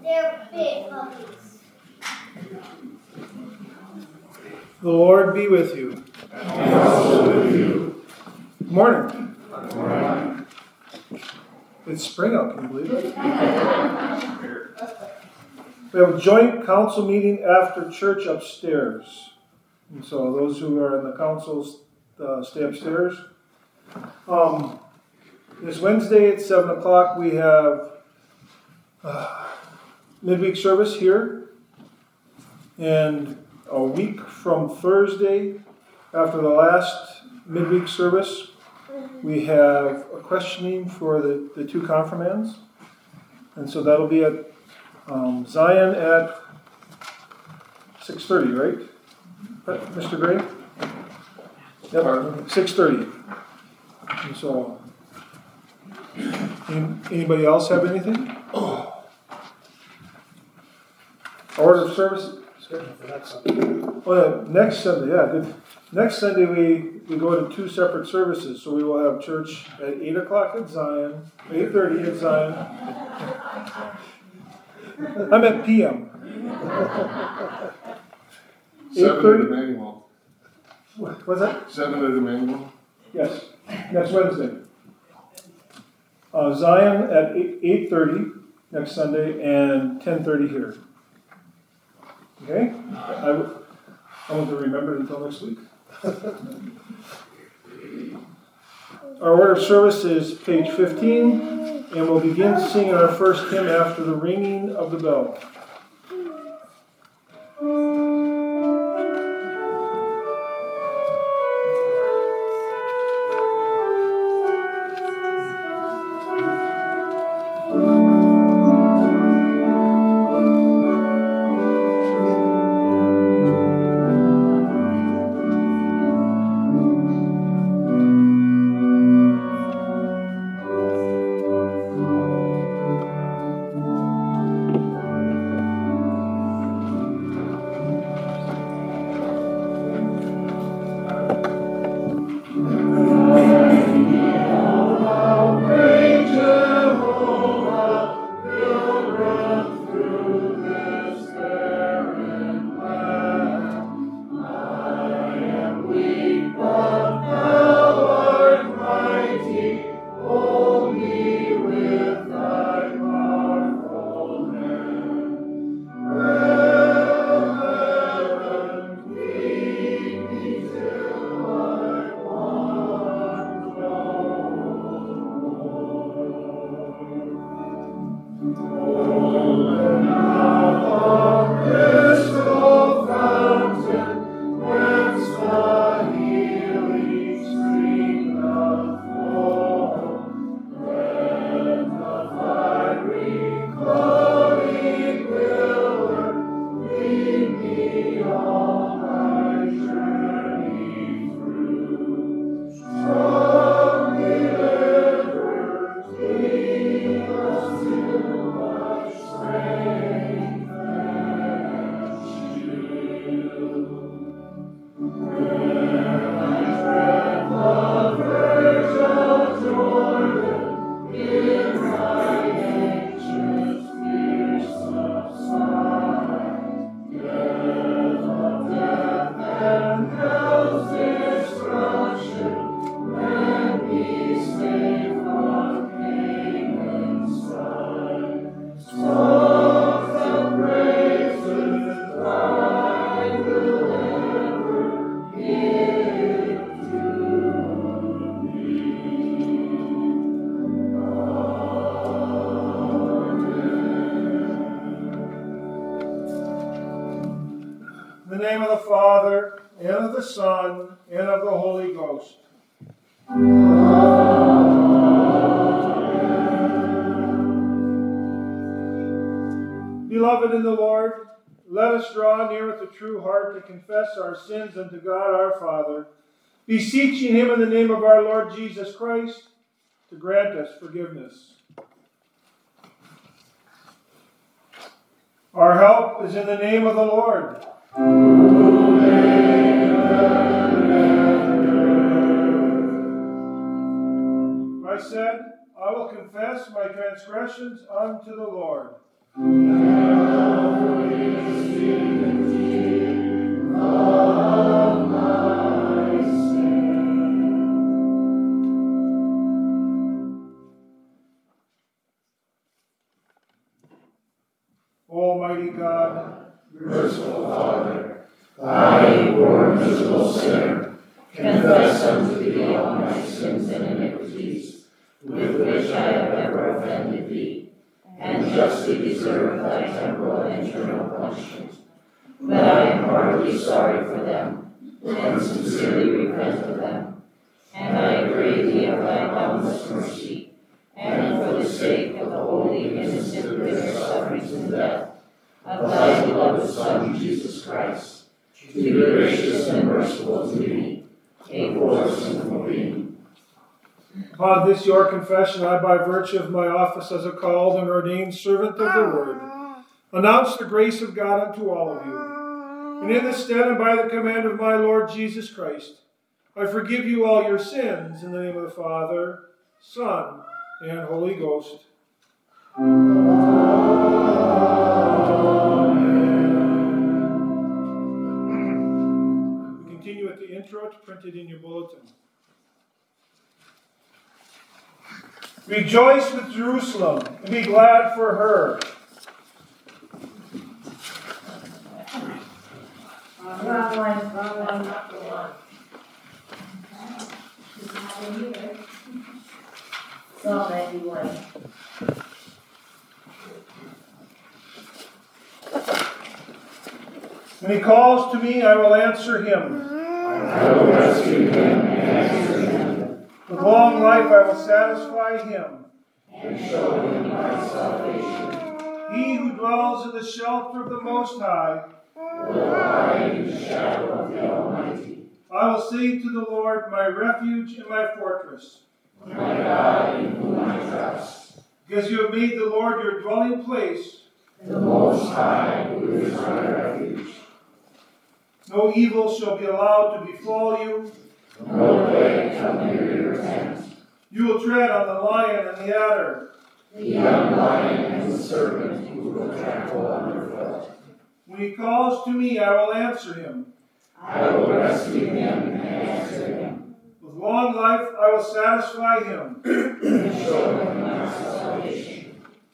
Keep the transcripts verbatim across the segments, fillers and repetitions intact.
They're big puppies. The Lord be with you. And also with you. Good morning. Good morning. It's spring out, can you believe it? We have a joint council meeting after church upstairs. And so those who are in the councils, uh, stay upstairs. Um, this Wednesday at seven o'clock we have uh, midweek service here. And a week from Thursday, after the last midweek service, we have a questioning for the, the two confirmands. And so that'll be at um, Zion at six thirty, right? Mister Gray? Yep, six thirty. And so, any, anybody else have anything? Oh. Order of service? Oh, yeah, next Sunday, yeah. Good. Next Sunday we, we go to two separate services. So we will have church at eight o'clock at Zion, eight thirty at Zion. I'm at P M. Seven at Emmanuel. What's that? Seven at Emmanuel. Yes, next Wednesday. Uh, Zion at eight thirty next Sunday and ten thirty here. Okay? I, I want to remember it until next week. Our order of service is page fifteen, and we'll begin singing our first hymn after the ringing of the bell. In the name of the Father, and of the Son, and of the Holy Ghost. Amen. Beloved in the Lord, let us draw near with a true heart to confess our sins unto God our Father, beseeching Him in the name of our Lord Jesus Christ to grant us forgiveness. Our help is in the name of the Lord. I said, I will confess my transgressions unto the Lord. Almighty God, merciful Father, I, poor miserable sinner, confess unto thee all my sins and iniquities, with which I have ever offended thee, and justly deserve thy temporal and eternal punishment. But I am heartily sorry for them, and sincerely repent of them. And I pray thee of thy boundless mercy, and for the sake of the holy, innocent, bitter sufferings and death of thy beloved Son, Jesus Christ, to be gracious and merciful to me, a poor sinful being. Upon this your confession, I, by virtue of my office as a called and ordained servant of the Word, announce the grace of God unto all of you. And in this stead and by the command of my Lord Jesus Christ, I forgive you all your sins in the name of the Father, Son, and Holy Ghost. Amen. We continue with the intro. It's printed in your bulletin. Rejoice with Jerusalem and be glad for her. Wrong one, wrong one, not the one. Psalm ninety-one. When he calls to me, I will answer him. I will rescue him and answer him, With long life I will satisfy him. and show him my salvation. He who dwells in the shelter of the Most High Will abide in the shadow of the Almighty. I will say to the Lord, my refuge and my fortress. My God, in whom I trust, Because you have made the Lord your dwelling place, the Most High, who is my refuge. no evil shall be allowed to befall you. No plague come near your tent. You will tread on the lion and the adder. The young lion and the serpent you will trample underfoot. When he calls to me, I will answer him. I will rescue him and answer him, With long life I will satisfy him. and show him my salvation.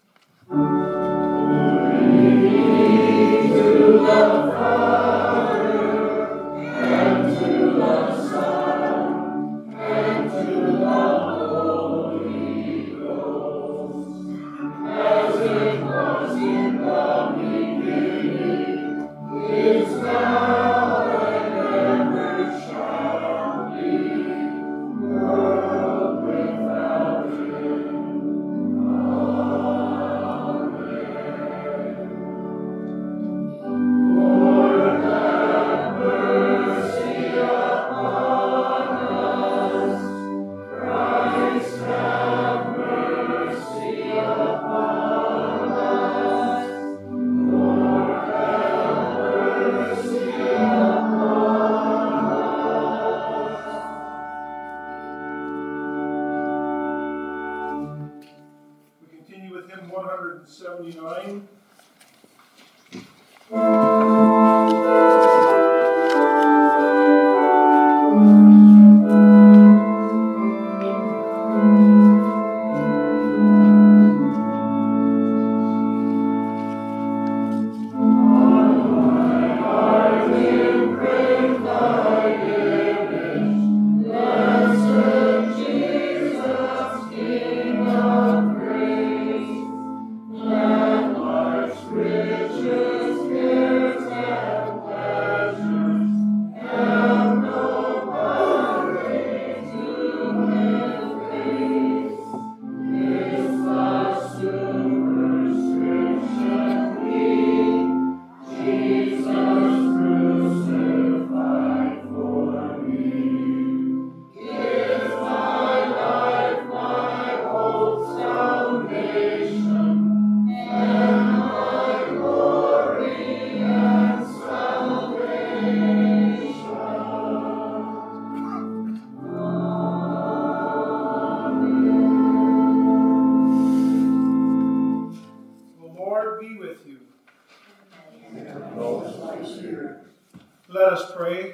To the Father, and to the Son, and to the Holy Ghost, as it was in the beginning, is now, and ever shall be, world without end. Lord, have mercy upon us. Christ, have mercy upon us. Lord, have mercy upon us. We continue with hymn one hundred seventy-nine. Blessed Jesus, King of grace, that life's riches, cares, and pleasures have no poverty to replace. Is the superscription we, Jesus crucified for me. Is my life, my hope, salvation, and my glory and salvation. The Lord be with you. And those my spirit. Let us pray.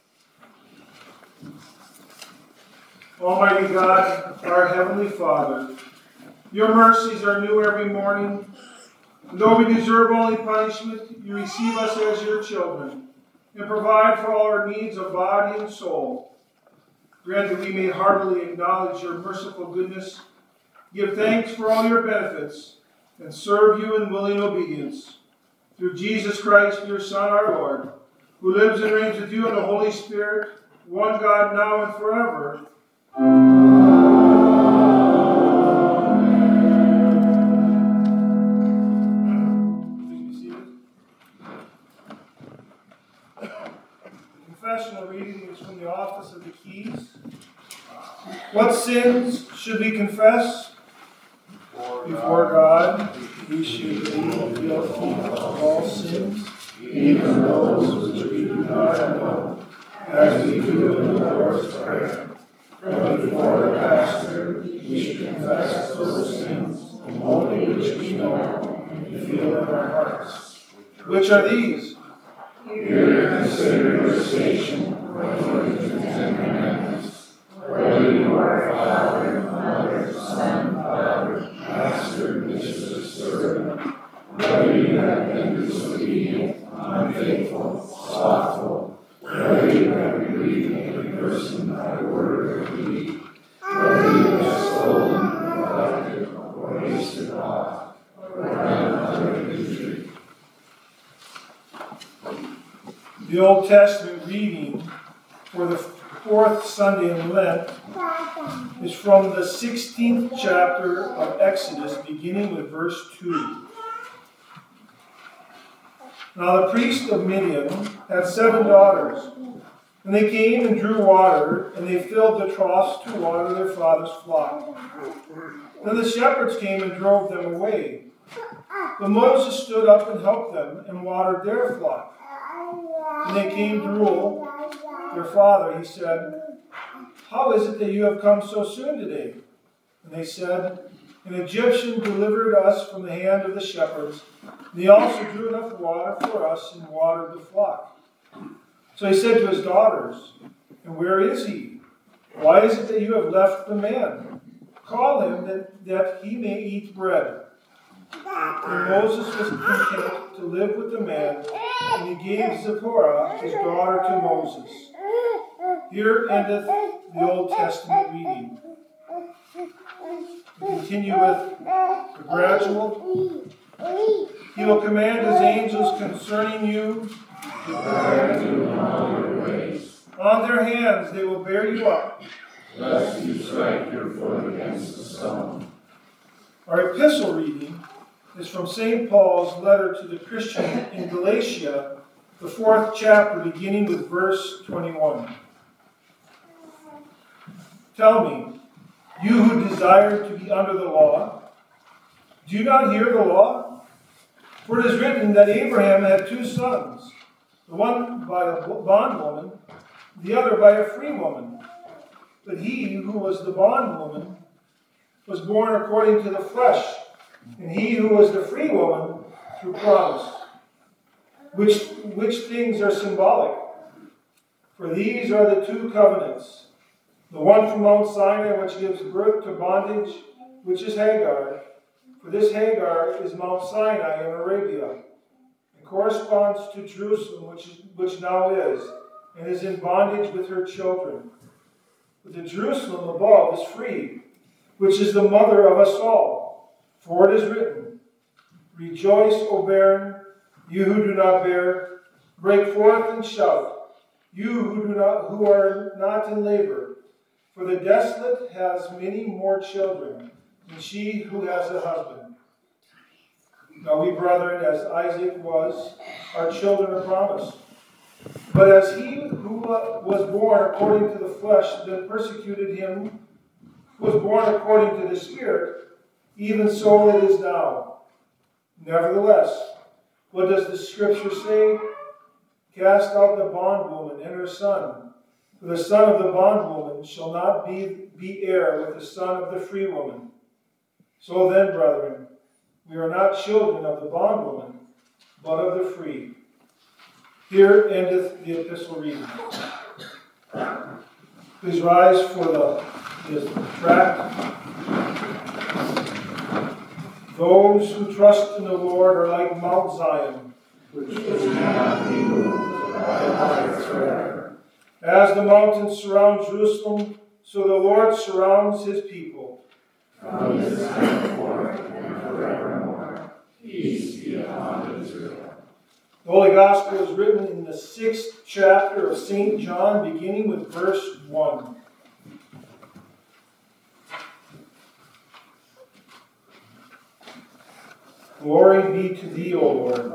Almighty God, our Heavenly Father, your mercies are new every morning. And though we deserve only punishment, you receive us as your children, and provide for all our needs of body and soul. Grant that we may heartily acknowledge your merciful goodness, give thanks for all your benefits, and serve you in willing obedience. Through Jesus Christ, your Son, our Lord, who lives and reigns with you in the Holy Spirit, one God, now and forever. Please be seated. The confessional reading is from the Office of the Keys. What sins should we confess? Before God, we should be guilty of all sins, even those which we do not know, as we do in the Lord's Prayer. But before the pastor, we should confess those sins, only which we know and feel in our hearts. Which are these? Here consider your station according to the Ten Commandments. Whether you are a father, mother, son, daughter, master, mistress, servant, whether you have been disobedient, unfaithful, slothful, whether you have grieved every person by word or deed, whether you have stolen, neglected, or wasted God, or done other injury. The Old Testament reading for the fourth Sunday in Lent is from the sixteenth chapter of Exodus, beginning with verse two. Now the priest of Midian had seven daughters, and they came and drew water, and they filled the troughs to water their father's flock. Then the shepherds came and drove them away. But Moses stood up and helped them and watered their flock. When they came to rule their father, he said, "How is it that you have come so soon today?" And they said, "An Egyptian delivered us from the hand of the shepherds, and he also drew enough water for us and watered the flock." So he said to his daughters, "And where is he? Why is it that you have left the man? Call him that, that he may eat bread." And Moses was content to live with the man, and he gave Zipporah, his daughter, to Moses. Here endeth the Old Testament reading. We continue with the gradual. He will command his angels concerning you to guard you in all your ways. On their hands they will bear you up, lest you strike your foot against a stone. Our epistle reading is from Saint Paul's letter to the Christian in Galatia, the fourth chapter, beginning with verse twenty-one. Tell me, you who desire to be under the law, do you not hear the law? For it is written that Abraham had two sons, the one by a bondwoman, the other by a free woman. But he who was the bondwoman was born according to the flesh, and he who was the free woman through promise. Which, which things are symbolic? For these are the two covenants. The one from Mount Sinai, which gives birth to bondage, which is Hagar. For this Hagar is Mount Sinai in Arabia, and corresponds to Jerusalem, which, which now is, and is in bondage with her children. But the Jerusalem above is free, which is the mother of us all. For it is written, "Rejoice, O barren, you who do not bear, break forth and shout, you who do not who are not in labor. For the desolate has many more children than she who has a husband." Now we, brethren, as Isaac was, are children of promise. But as he who was born according to the flesh that persecuted him was born according to the Spirit, even so it is now. Nevertheless, what does the Scripture say? "Cast out the bondwoman and her son, for the son of the bondwoman shall not be, be heir with the son of the free woman." So then, brethren, we are not children of the bondwoman, but of the free. Here endeth the epistle reading. Please rise for the, the tract. Those who trust in the Lord are like Mount Zion, which cannot be moved, but abides forever. As the mountains surround Jerusalem, so the Lord surrounds his people. From this time forth and forevermore, peace be upon Israel. The Holy Gospel is written in the sixth chapter of Saint John, beginning with verse one. Glory be to thee, O Lord.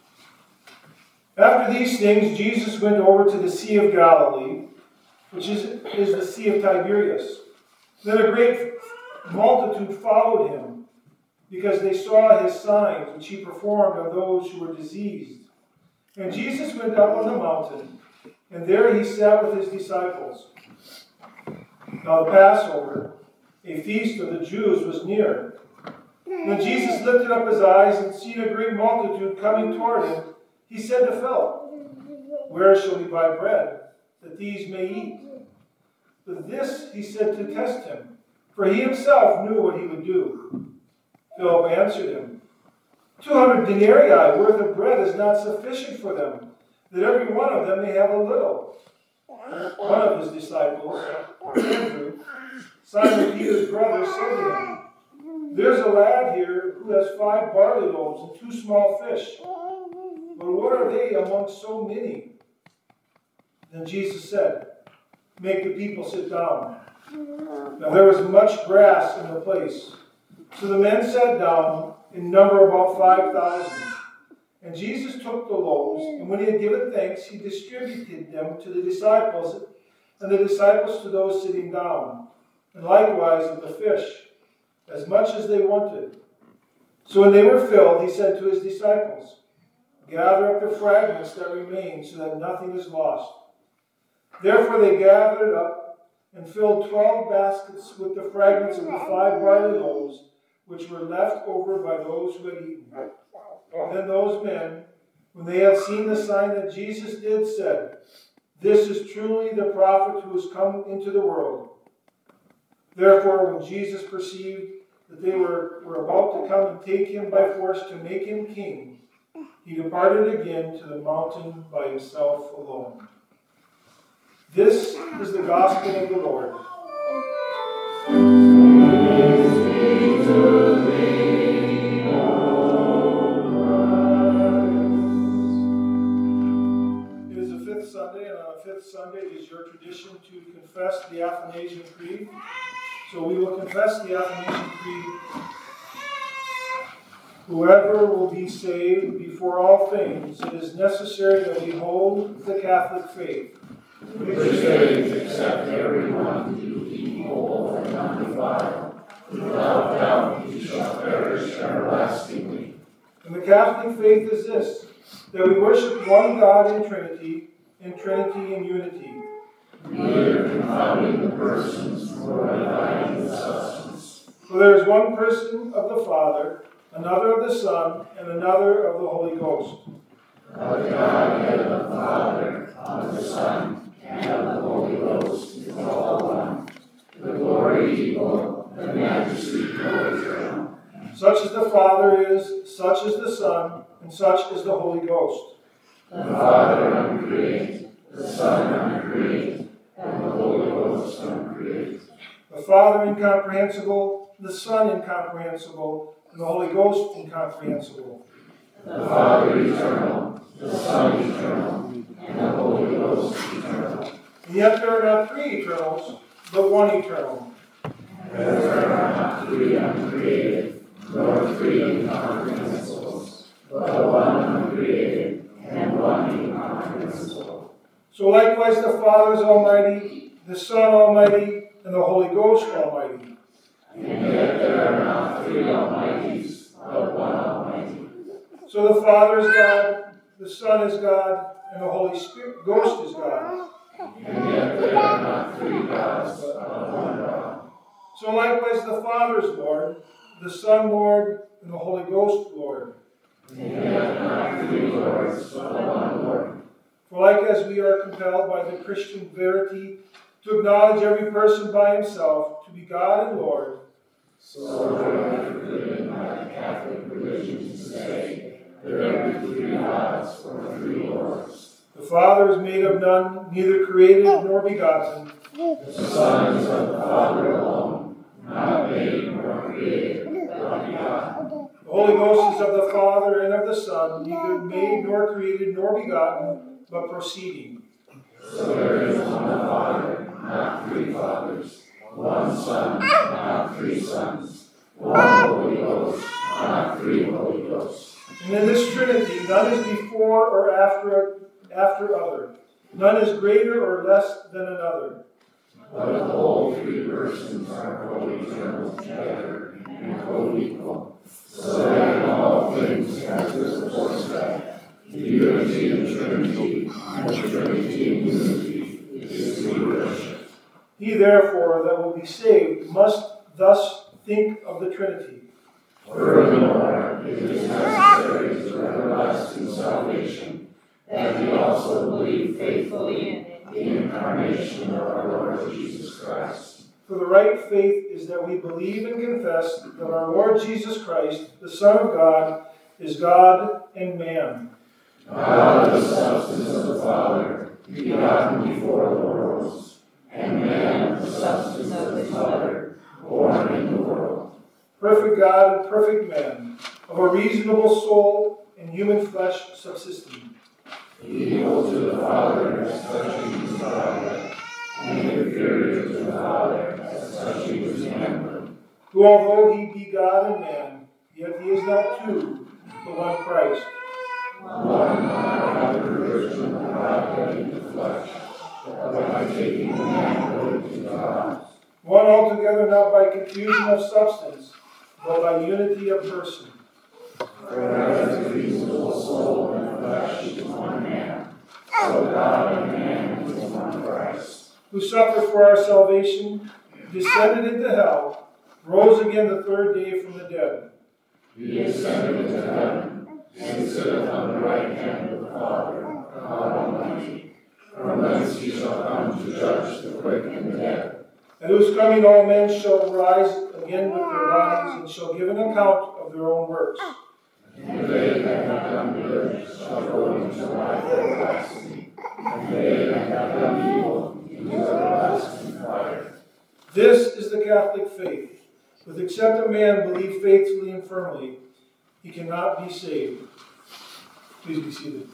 After these things, Jesus went over to the Sea of Galilee, which is, is the Sea of Tiberias. Then a great multitude followed him, because they saw his signs, which he performed on those who were diseased. And Jesus went up on the mountain, and there he sat with his disciples. Now the Passover, a feast of the Jews, was near. When Jesus lifted up his eyes and seen a great multitude coming toward him, he said to Philip, "Where shall we buy bread, that these may eat?" But this he said to test him, for he himself knew what he would do. Philip answered him, Two hundred denarii worth of bread is not sufficient for them, that every one of them may have a little. One of his disciples, Andrew, Simon Peter's brother, said to him, "There's a lad here who has five barley loaves and two small fish. But what are they among so many?" Then Jesus said, "Make the people sit down." Now there was much grass in the place. So the men sat down, in number about five thousand. And Jesus took the loaves, and when he had given thanks, he distributed them to the disciples, and the disciples to those sitting down, and likewise of the fish, as much as they wanted. So when they were filled, he said to his disciples, "Gather up the fragments that remain, so that nothing is lost." Therefore they gathered up and filled twelve baskets with the fragments of the five barley loaves, which were left over by those who had eaten. Then those men, when they had seen the sign that Jesus did, said, "This is truly the prophet who has come into the world." Therefore, when Jesus perceived that they were, were about to come and take him by force to make him king, he departed again to the mountain by himself alone. This is the gospel of the Lord. Praise be to thee, O Christ. It is the fifth Sunday, and on the fifth Sunday it is your tradition to confess the Athanasian Creed. So we will confess the Athanasian Creed. Whoever will be saved before all things, it is necessary that we hold the Catholic faith. Which faith accept every one to be whole and undefiled. Without doubt he shall perish everlastingly. And the Catholic faith is this, that we worship one God in Trinity, in Trinity in unity. Neither confounding the persons nor dividing the substance. For there is one person of the Father, another of the Son, and another of the Holy Ghost. Of the Godhead of the Father, of the Son, and of the Holy Ghost is all one. The glory equal, the majesty co-eternal. Such as the Father is, such is the Son, and such is the Holy Ghost. The Father uncreate, the Son uncreate, and the Holy Ghost uncreate. The Father incomprehensible, the Son incomprehensible, and the Holy Ghost incomprehensible. The Father eternal, the Son eternal, and the Holy Ghost eternal. And yet there are not three eternals, but one eternal. There are not three uncreated, nor three incomprehensibles, but one uncreated and one incomprehensible. So likewise the Father is almighty, the Son almighty, and the Holy Ghost almighty. And yet there are not three almighties, but one almighty. So the Father is God, the Son is God, and the Holy Spirit, Ghost is God. And yet there are not three gods, but one God. So likewise the Father is Lord, the Son Lord, and the Holy Ghost Lord. And yet not three lords, but one Lord. For like as we are compelled by the Christian verity to acknowledge every person by himself to be God and Lord, So I forbidden by the Catholic religion to say, there be three gods or three lords. The Father is made of none, neither created nor begotten. The Son is of the Father alone, not made nor created, but begotten. The Holy Ghost is of the Father and of the Son, neither made nor created nor begotten, but proceeding. So there is one Father, not three fathers, one Son, not three sons, one Holy Ghost, not three Holy Ghosts. And in this Trinity, none is before or after, after other. None is greater or less than another. But the whole three persons are co-eternal together and co-equal, so that in all things as it supports that, the unity of Trinity and the Trinity in unity is to be worshipped. He, therefore, that will be saved must thus think of the Trinity. Furthermore, it is necessary to everlasting salvation that we also believe faithfully in the incarnation of our Lord Jesus Christ. For the right faith is that we believe and confess that our Lord Jesus Christ, the Son of God, is God and man. God, the substance of the Father, begotten before the worlds, and man, the substance of his mother, born in the world. Perfect God and perfect man, of a reasonable soul and human flesh subsisting. Equal to the Father as touching his Father, and inferior to the Father as touching his manhood. Who, although he be God and man, yet he is not two, but one Christ. One by the virgin of God in the flesh, but by taking the manhood to God. One altogether, not by confusion of substance, but by unity of person. For as the reasonable soul and flesh is one man, so God and man is one Christ. Who suffered for our salvation, descended into hell, rose again the third day from the dead. He ascended into heaven, and sitteth on the right hand of the Father, God Almighty. From whence he shall come to judge the quick and the dead. At whose coming all men shall rise again with their bodies, and shall give an account of their own works. And they that have done good shall go into life everlasting, and they that have done evil into everlasting fire. This is the Catholic faith. With except a man believe faithfully and firmly, he cannot be saved. Please be seated.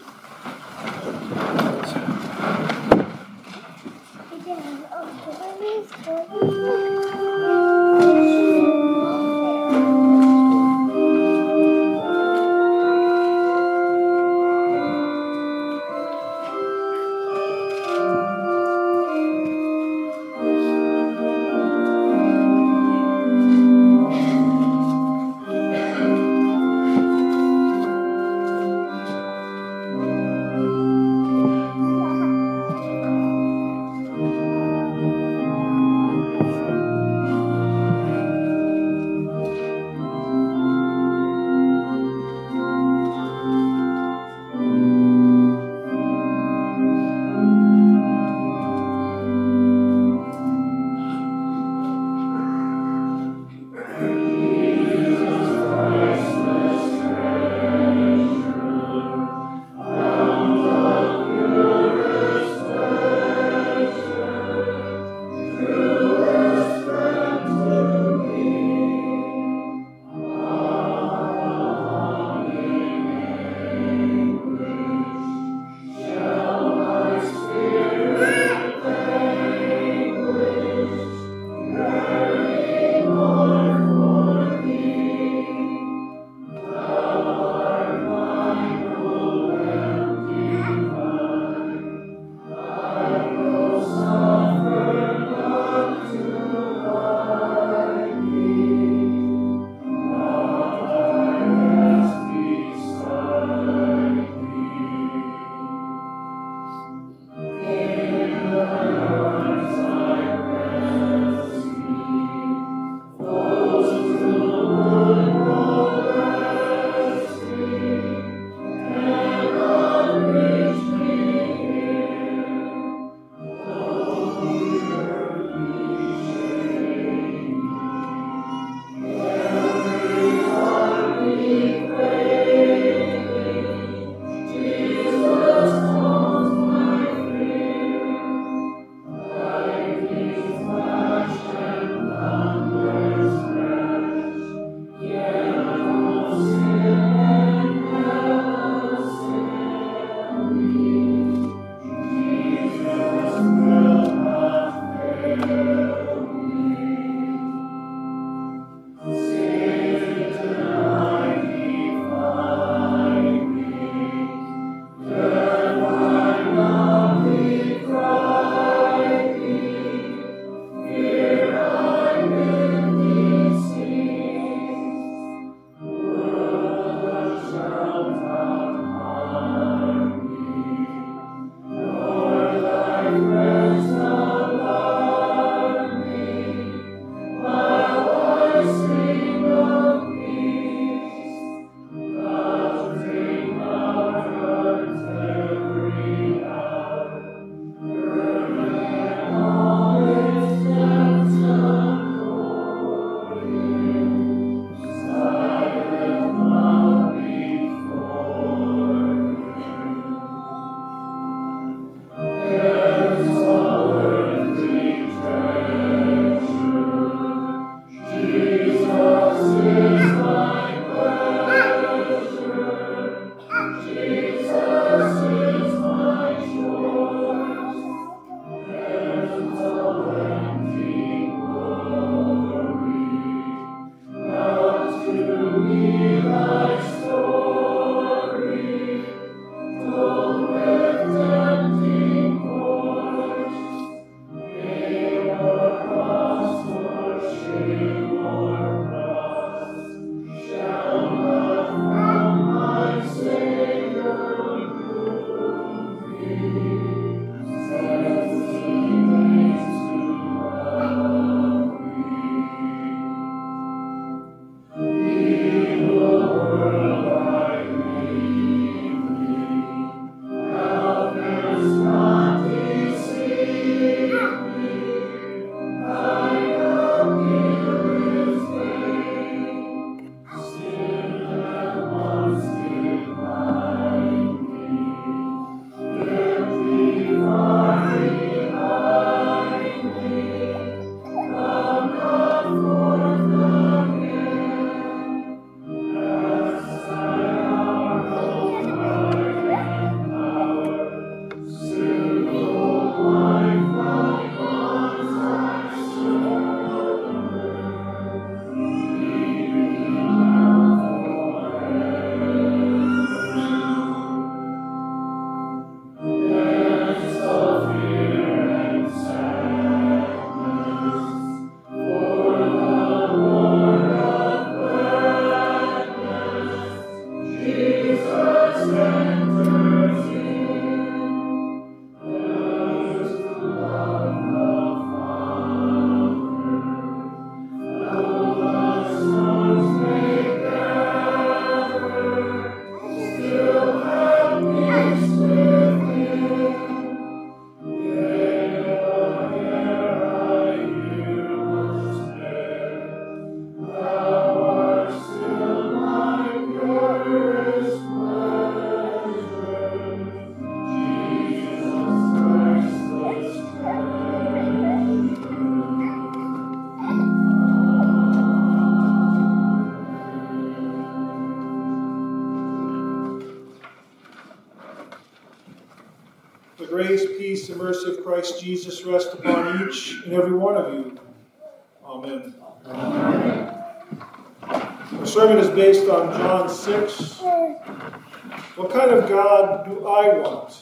The grace, peace, and mercy of Christ Jesus rest upon each and every one of you. Amen. Amen. Our sermon is based on John six. What kind of God do I want?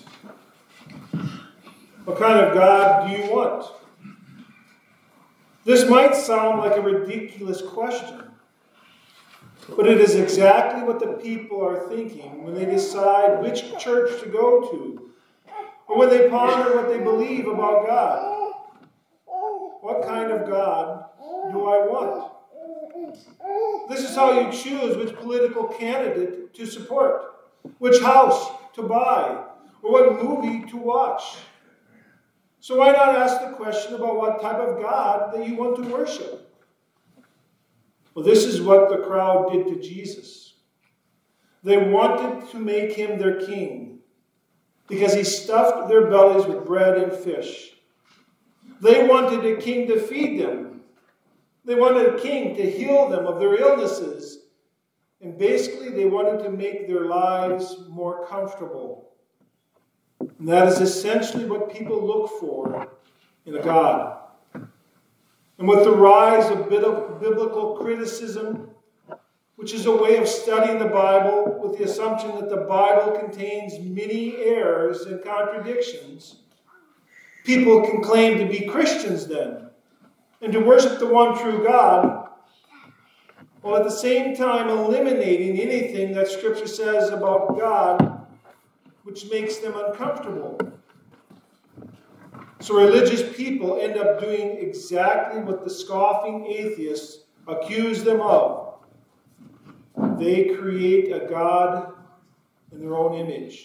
What kind of God do you want? This might sound like a ridiculous question, but it is exactly what the people are thinking when they decide which church to go to, or when they ponder what they believe about God. What kind of God do I want? This is how you choose which political candidate to support, which house to buy, or what movie to watch. So why not ask the question about what type of God that you want to worship? Well, this is what the crowd did to Jesus. They wanted to make him their king because he stuffed their bellies with bread and fish. They wanted a king to feed them. They wanted a king to heal them of their illnesses. And basically, they wanted to make their lives more comfortable. And that is essentially what people look for in a God. And with the rise of biblical criticism, which is a way of studying the Bible with the assumption that the Bible contains many errors and contradictions, people can claim to be Christians then, and to worship the one true God, while at the same time eliminating anything that Scripture says about God which makes them uncomfortable. So religious people end up doing exactly what the scoffing atheists accuse them of. They create a God in their own image.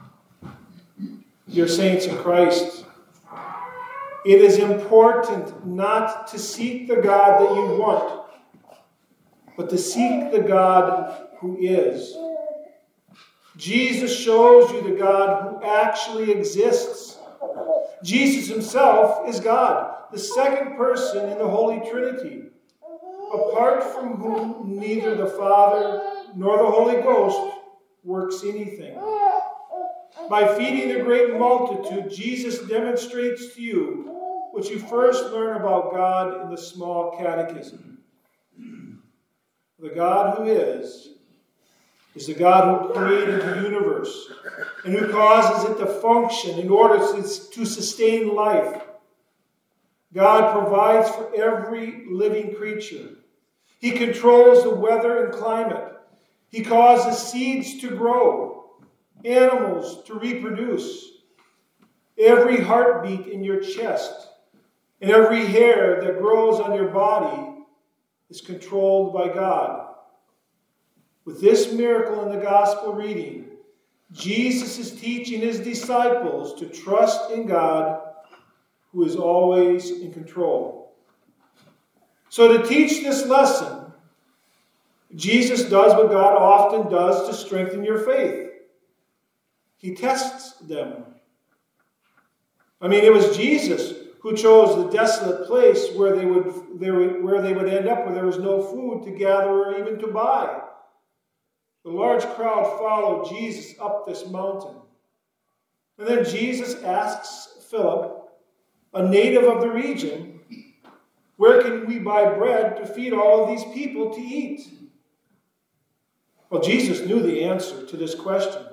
Dear saints in Christ, it is important not to seek the God that you want, but to seek the God who is. Jesus shows you the God who actually exists. Jesus himself is God, the second person in the Holy Trinity, apart from whom neither the Father nor the Holy Ghost works anything. By feeding the great multitude, Jesus demonstrates to you what you first learn about God in the small catechism. The God who is, is the God who created the universe and who causes it to function in order to sustain life. God provides for every living creature. He controls the weather and climate. He causes seeds to grow, animals to reproduce. Every heartbeat in your chest and every hair that grows on your body is controlled by God. With this miracle in the gospel reading, Jesus is teaching his disciples to trust in God who is always in control. So to teach this lesson, Jesus does what God often does to strengthen your faith. He tests them. I mean, it was Jesus who chose the desolate place where they would, they would, where they would end up, where there was no food to gather or even to buy. The large crowd followed Jesus up this mountain. And then Jesus asks Philip, a native of the region, where can we buy bread to feed all of these people to eat? Well, Jesus knew the answer to this question.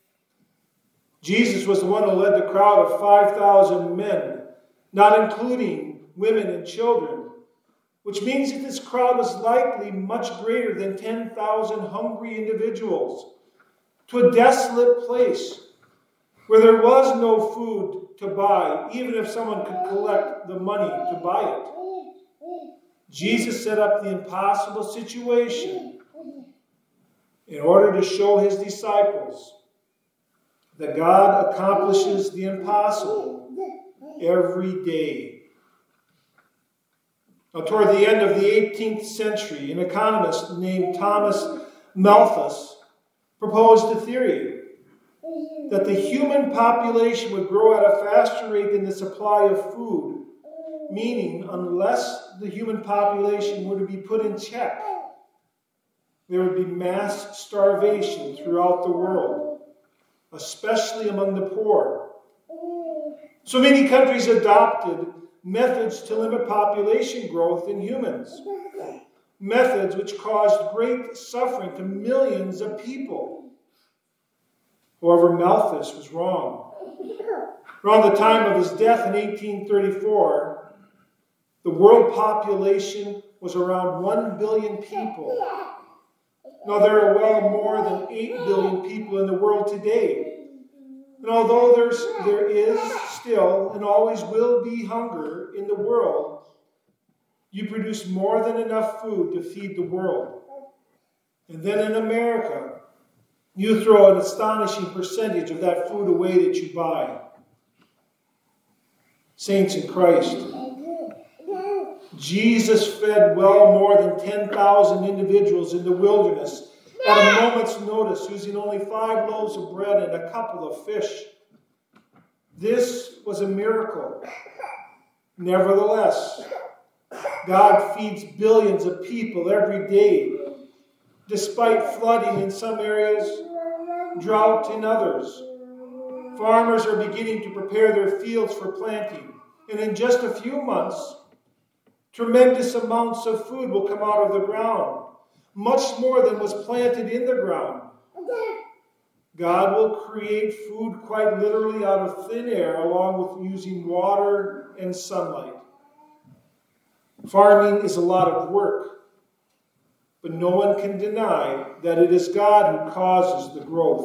Jesus was the one who led the crowd of five thousand men, not including women and children, which means that this crowd was likely much greater than ten thousand hungry individuals, to a desolate place where there was no food to buy, even if someone could collect the money to buy it. Jesus set up the impossible situation in order to show his disciples that God accomplishes the impossible every day. Now, toward the end of the eighteenth century, an economist named Thomas Malthus proposed a theory that the human population would grow at a faster rate than the supply of food, meaning unless the human population were to be put in check, there would be mass starvation throughout the world, especially among the poor. So many countries adopted methods to limit population growth in humans. Methods which caused great suffering to millions of people. However, Malthus was wrong. Around the time of his death in eighteen thirty-four, the world population was around one billion people. Now there are well more than eight billion people in the world today. And although there's, there is still and always will be hunger in the world, you produce more than enough food to feed the world. And then in America, you throw an astonishing percentage of that food away that you buy. Saints in Christ, Jesus fed well more than ten thousand individuals in the wilderness at a moment's notice, using only five loaves of bread and a couple of fish. This was a miracle. Nevertheless, God feeds billions of people every day, despite flooding in some areas, drought in others. Farmers are beginning to prepare their fields for planting, and in just a few months, tremendous amounts of food will come out of the ground, much more than was planted in the ground. God will create food quite literally out of thin air, along with using water and sunlight. Farming is a lot of work, but no one can deny that it is God who causes the growth.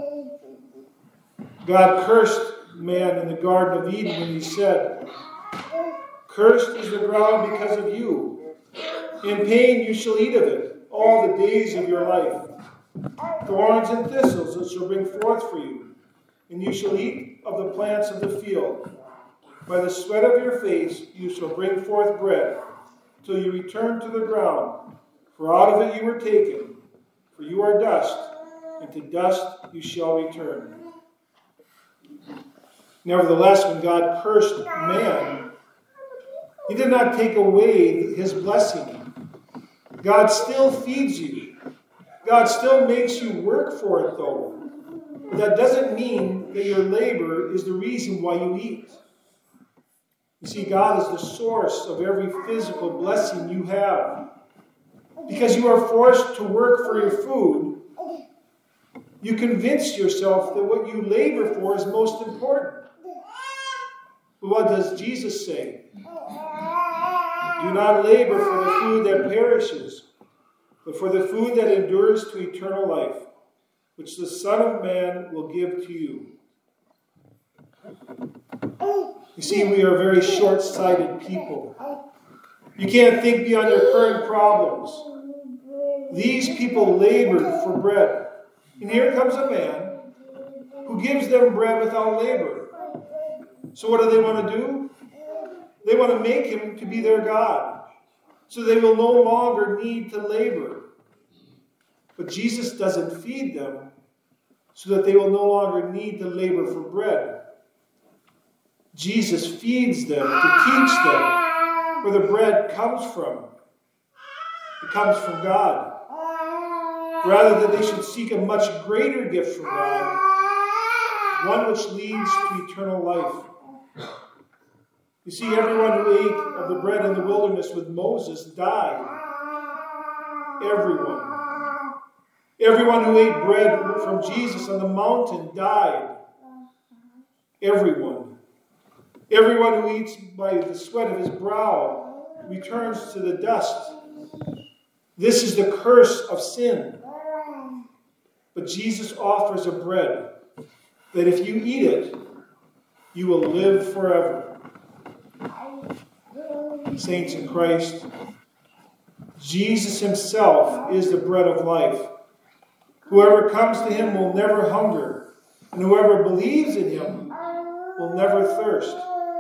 God cursed man in the Garden of Eden when he said, "Cursed is the ground because of you. In pain you shall eat of it all the days of your life. Thorns and thistles it shall bring forth for you, and you shall eat of the plants of the field. By the sweat of your face you shall bring forth bread, till you return to the ground. For out of it you were taken, for you are dust, and to dust you shall return." Nevertheless, when God cursed man, he did not take away his blessing. God still feeds you. God still makes you work for it, though. That doesn't mean that your labor is the reason why you eat. You see, God is the source of every physical blessing you have. Because you are forced to work for your food, you convince yourself that what you labor for is most important. But what does Jesus say? Do not labor for the food that perishes, but for the food that endures to eternal life, which the Son of Man will give to you. You see, we are very short-sighted people. You can't think beyond your current problems. These people labored for bread. And here comes a man who gives them bread without labor. So what do they want to do? They want to make him to be their God, so they will no longer need to labor. But Jesus doesn't feed them so that they will no longer need to labor for bread. Jesus feeds them to teach them where the bread comes from. It comes from God. Rather that they should seek a much greater gift from God, one which leads to eternal life. You see, everyone who ate of the bread in the wilderness with Moses died. Everyone. Everyone who ate bread from Jesus on the mountain died. Everyone. Everyone who eats by the sweat of his brow returns to the dust. This is the curse of sin. But Jesus offers a bread that if you eat it, you will live forever. Saints in Christ, Jesus himself is the bread of life. Whoever comes to him will never hunger, and whoever believes in him will never thirst.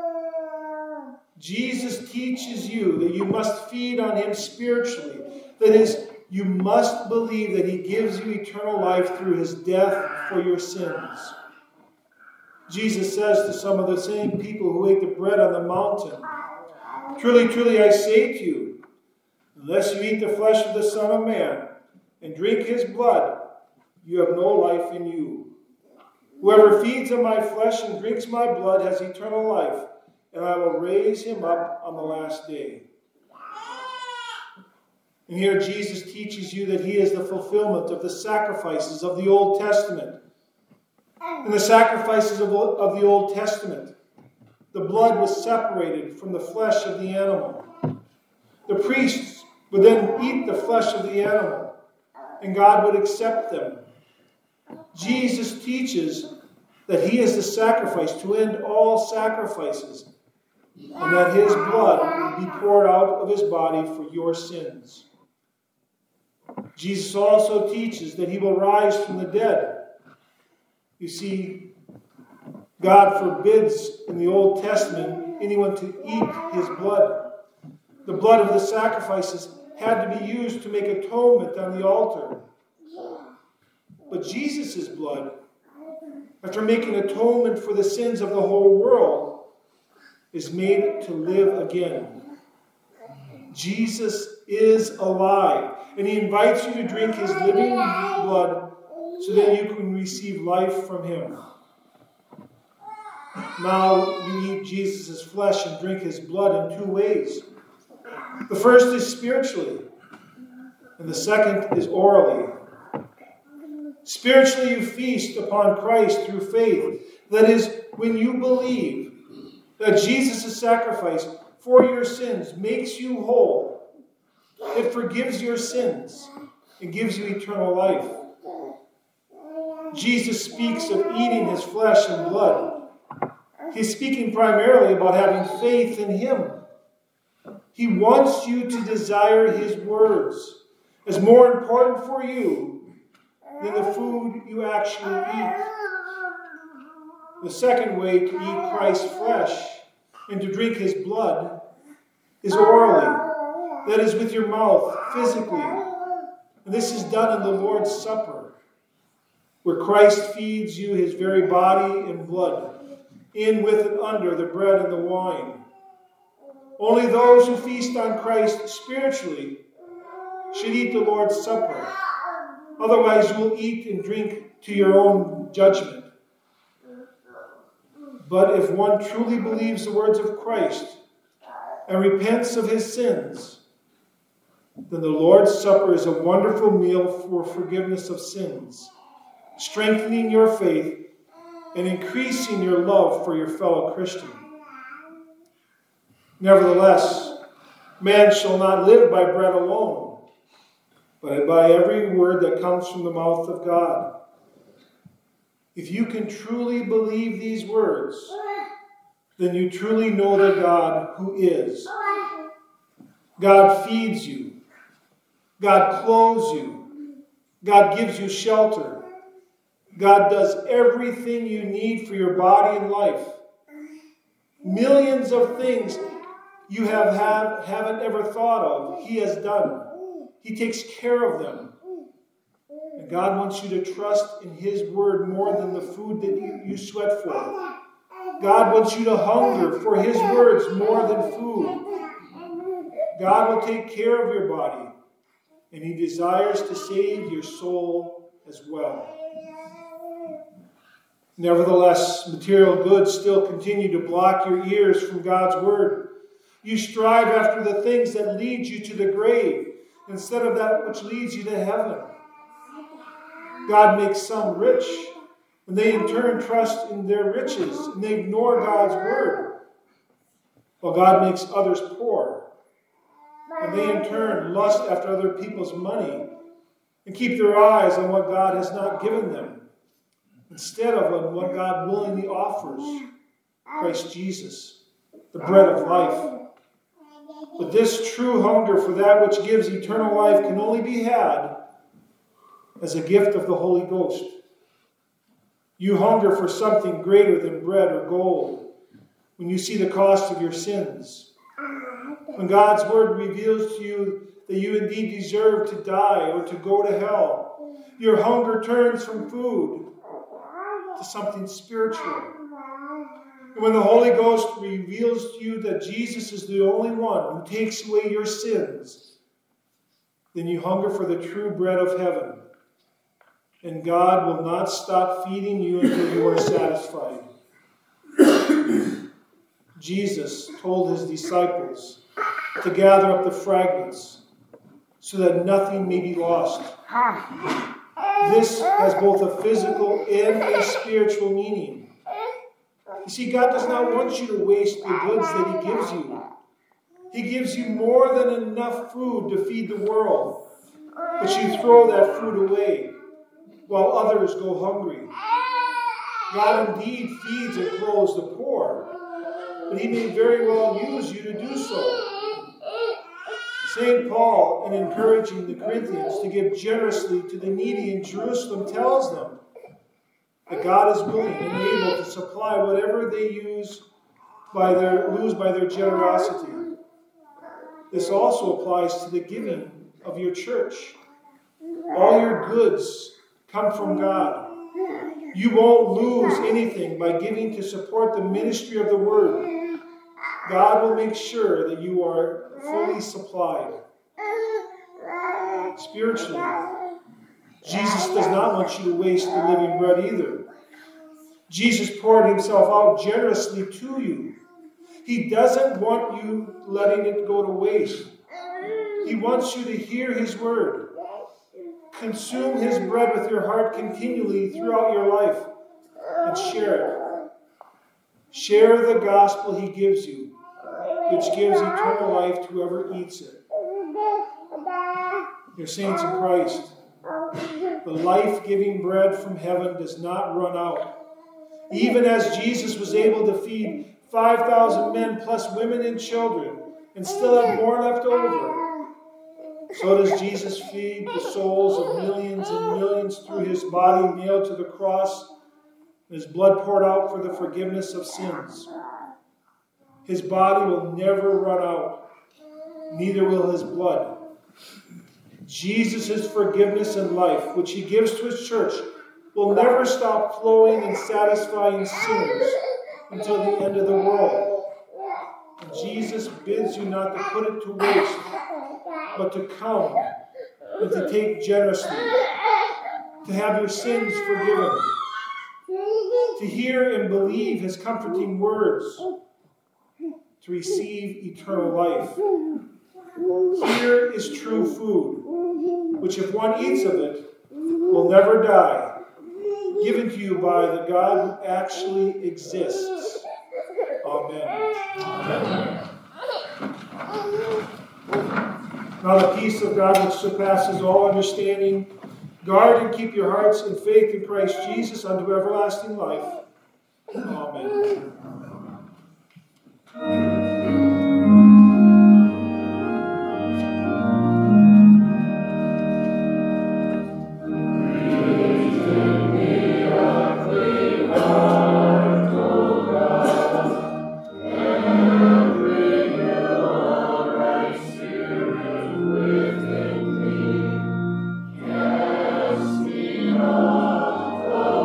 Jesus teaches you that you must feed on him spiritually. That is, you must believe that he gives you eternal life through his death for your sins. Jesus says to some of the same people who ate the bread on the mountain, "Truly, truly, I say to you, unless you eat the flesh of the Son of Man and drink his blood, you have no life in you." Whoever feeds on my flesh and drinks my blood has eternal life, and I will raise him up on the last day. And here Jesus teaches you that he is the fulfillment of the sacrifices of the Old Testament. In the sacrifices of, of the Old Testament, the blood was separated from the flesh of the animal. The priests would then eat the flesh of the animal, and God would accept them. Jesus teaches that he is the sacrifice to end all sacrifices, and that his blood will be poured out of his body for your sins. Jesus also teaches that he will rise from the dead. You see, God forbids in the Old Testament anyone to eat his blood. The blood of the sacrifices had to be used to make atonement on the altar. But Jesus' blood, after making atonement for the sins of the whole world, is made to live again. Jesus is alive, and he invites you to drink his living blood so that you can receive life from him. Now you eat Jesus' flesh and drink his blood in two ways. The first is spiritually, and the second is orally. Spiritually, you feast upon Christ through faith. That is, when you believe that Jesus' sacrifice for your sins makes you whole, it forgives your sins and gives you eternal life. Jesus speaks of eating his flesh and blood. He's speaking primarily about having faith in him. He wants you to desire his words as more important for you than the food you actually eat. The second way to eat Christ's flesh and to drink his blood is orally. That is, with your mouth, physically. And this is done in the Lord's Supper, where Christ feeds you his very body and blood, in, with, and under the bread and the wine. Only those who feast on Christ spiritually should eat the Lord's Supper. Otherwise, you will eat and drink to your own judgment. But if one truly believes the words of Christ and repents of his sins, then the Lord's Supper is a wonderful meal for forgiveness of sins, strengthening your faith and increasing your love for your fellow Christian. Nevertheless, man shall not live by bread alone, but by every word that comes from the mouth of God. If you can truly believe these words, then you truly know the God who is. God feeds you. God clothes you. God gives you shelter. God does everything you need for your body and life. Millions of things you have, have, haven't ever thought of, he has done. He takes care of them. And God wants you to trust in his word more than the food that you, you sweat for. God wants you to hunger for his words more than food. God will take care of your body, and he desires to save your soul as well. Nevertheless, material goods still continue to block your ears from God's word. You strive after the things that lead you to the grave instead of that which leads you to heaven. God makes some rich, and they in turn trust in their riches, and they ignore God's word. While God makes others poor, and they in turn lust after other people's money and keep their eyes on what God has not given them, instead of on what God willingly offers, Christ Jesus, the bread of life. But this true hunger for that which gives eternal life can only be had as a gift of the Holy Ghost. You hunger for something greater than bread or gold when you see the cost of your sins. When God's word reveals to you that you indeed deserve to die or to go to hell, your hunger turns from food to something spiritual. And when the Holy Ghost reveals to you that Jesus is the only one who takes away your sins, then you hunger for the true bread of heaven. and God will not stop feeding you until you are satisfied. Jesus told his disciples to gather up the fragments so that nothing may be lost. This has both a physical and a spiritual meaning. You see, God does not want you to waste the goods that he gives you. He gives you more than enough food to feed the world, but you throw that food away while others go hungry. God indeed feeds and clothes the poor, but he may very well use you to do so. Saint Paul, in encouraging the Corinthians to give generously to the needy in Jerusalem, tells them that God is willing and able to supply whatever they use by their, lose by their generosity. This also applies to the giving of your church. All your goods come from God. You won't lose anything by giving to support the ministry of the Word. God will make sure that you are fully supplied. Spiritually, Jesus does not want you to waste the living bread either. Jesus poured himself out generously to you. He doesn't want you letting it go to waste. He wants you to hear his word. Consume his bread with your heart continually throughout your life and share it. Share the gospel he gives you, which gives eternal life to whoever eats it. Dear saints in Christ, the life-giving bread from heaven does not run out. Even as Jesus was able to feed five thousand men plus women and children and still have more left over, so does Jesus feed the souls of millions and millions through his body nailed to the cross and his blood poured out for the forgiveness of sins. His body will never run out, neither will his blood. Jesus' forgiveness and life, which he gives to his church, will never stop flowing and satisfying sinners until the end of the world. And Jesus bids you not to put it to waste, but to come and to take generously, to have your sins forgiven, to hear and believe his comforting words, to receive eternal life. Here is true food, which if one eats of it, will never die, given to you by the God who actually exists. Amen. Amen. Now the peace of God which surpasses all understanding, guard and keep your hearts in faith in Christ Jesus unto everlasting life. Amen.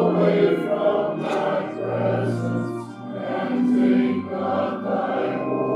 From thy presence, and take not thy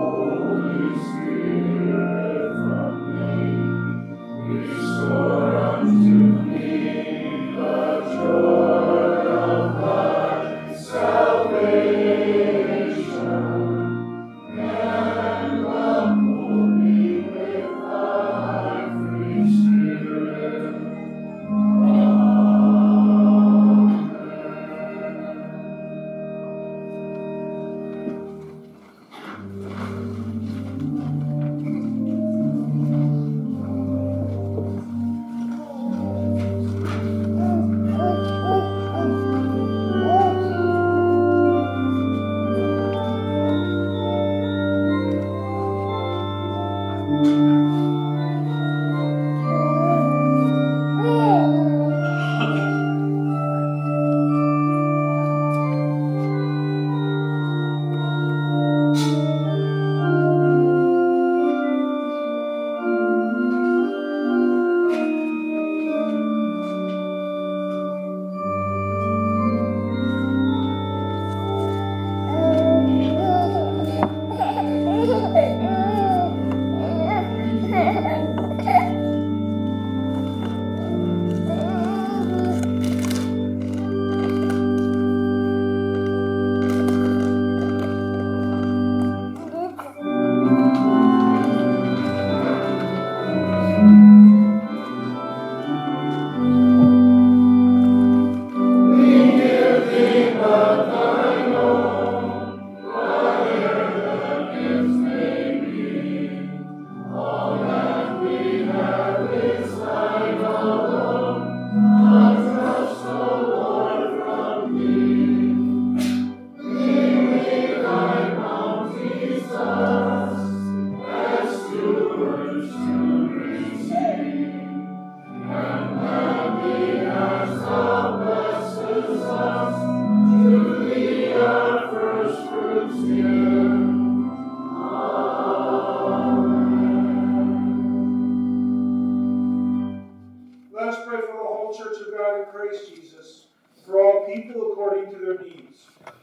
Let us pray for the whole Church of God in Christ Jesus, for all people according to their needs.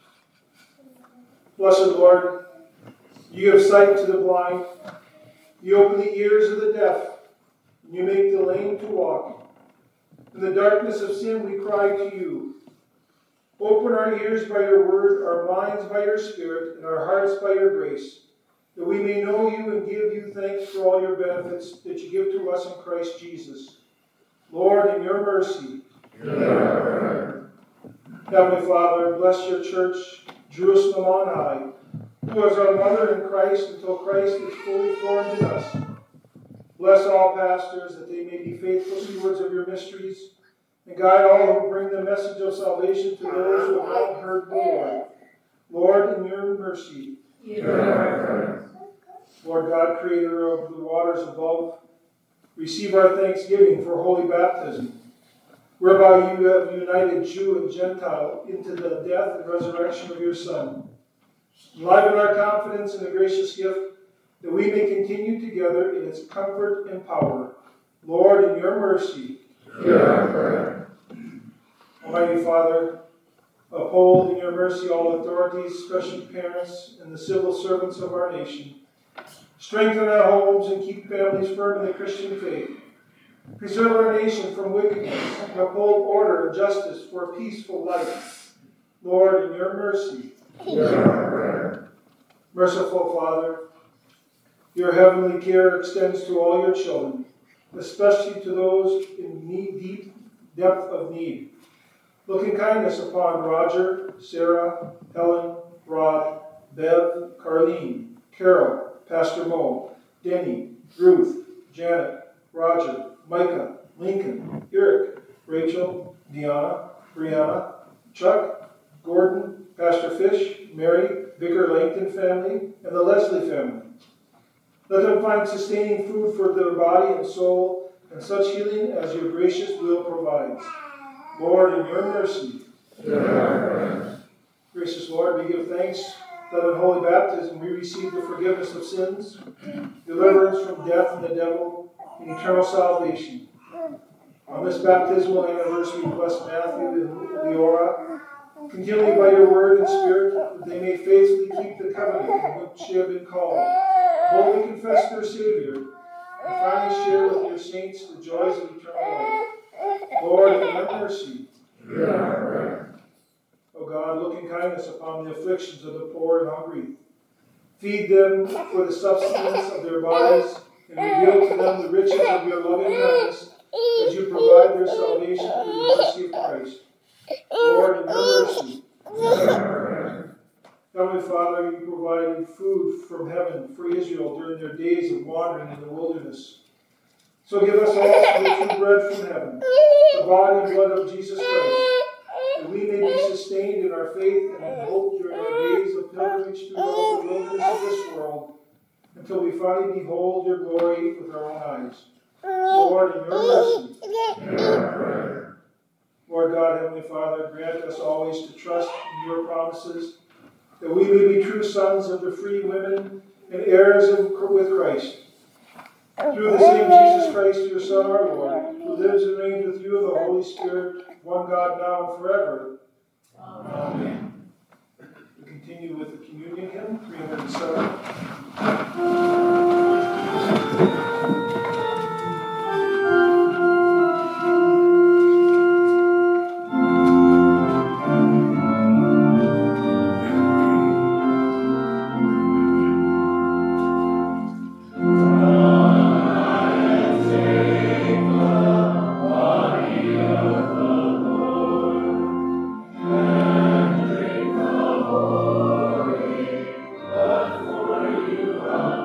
Blessed Lord, you give sight to the blind, you open the ears of the deaf, and you make the lame to walk. In the darkness of sin we cry to you. Open our ears by your word, our minds by your spirit, and our hearts by your grace, that we may know you and give you thanks for all your benefits that you give to us in Christ Jesus. Lord, in your mercy. Hear. Heavenly Father, bless your church, Jerusalem on high, who is our mother in Christ until Christ is fully formed in us. Bless all pastors, that they may be faithful stewards of your mysteries, and guide all who bring the message of salvation to those who have not heard the Lord. Lord, in your mercy. Hear. Lord God, creator of the waters above, receive our thanksgiving for holy baptism, whereby you have united Jew and Gentile into the death and resurrection of your Son. Enliven our confidence in the gracious gift, that we may continue together in its comfort and power. Lord, in your mercy. Hear. Almighty Father, uphold in your mercy all authorities, especially parents and the civil servants of our nation. Strengthen our homes and keep families firm in the Christian faith. Preserve our nation from wickedness and uphold order and justice for a peaceful life. Lord, in your mercy. Hear. Merciful Father, your heavenly care extends to all your children, especially to those in need, deep depth of need. Look in kindness upon Roger, Sarah, Helen, Rod, Bev, Carlene, Carol, Pastor Mo, Denny, Ruth, Janet, Roger, Micah, Lincoln, Eric, Rachel, Deanna, Brianna, Chuck, Gordon, Pastor Fish, Mary, Vicar Langton family, and the Leslie family. Let them find sustaining food for their body and soul, and such healing as your gracious will provides. Lord, in your mercy. Hear. Gracious Lord, we give thanks that in holy baptism we receive the forgiveness of sins, deliverance from death and the devil, and eternal salvation. On this baptismal anniversary, bless Matthew and Leora, continually by your word and spirit, that they may faithfully keep the covenant in which they have been called, boldly confess their Savior, and finally share with your saints the joys of eternal life. Lord, in your mercy. Hear. O God, look in kindness upon the afflictions of the poor and hungry. Feed them for the sustenance of their bodies, and reveal to them the riches of your loving kindness as you provide their salvation through the mercy of Christ. Lord, in your mercy. Hear. Heavenly Father, you provided food from heaven for Israel during their days of wandering in the wilderness. So give us also the true bread from heaven, the body and blood of Jesus Christ, that we may be sustained in our faith and in hope during our days of pilgrimage throughout the wilderness of this world, until we finally behold your glory with our own eyes. Lord, in your mercy. Hear. Lord God, Heavenly Father, grant us always to trust in your promises, that we may be true sons of the free women and heirs of, with Christ. Through the same Jesus Christ, your Son, our Lord, who lives and reigns with you in the Holy Spirit, one God, now and forever. Amen. We continue with the communion hymn, three hundred seven. For you